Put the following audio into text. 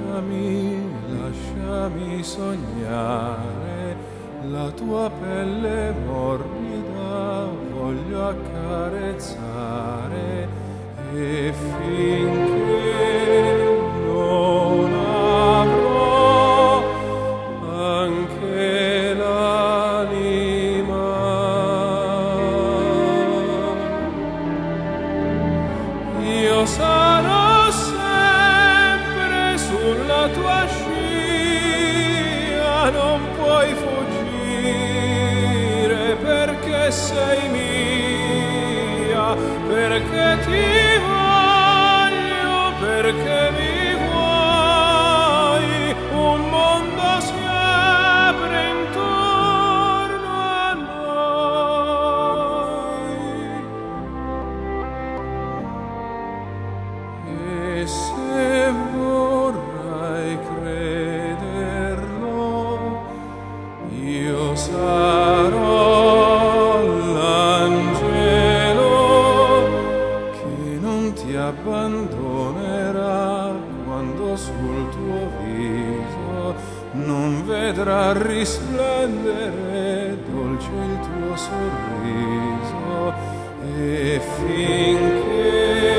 lasciami sognare la tua pelle morbida, voglio accarezzare e finché non avrò anche l'anima, io sarò sempre sulla tua scia, non puoi fuggire perché sei mia, perché ti voglio, perché mi vuoi, un mondo si apre intorno a noi. E se vorrai crederlo, io sarò l'angelo che non ti abbandonerà quando sul tuo viso non vedrà risplendere dolce il tuo sorriso, e finché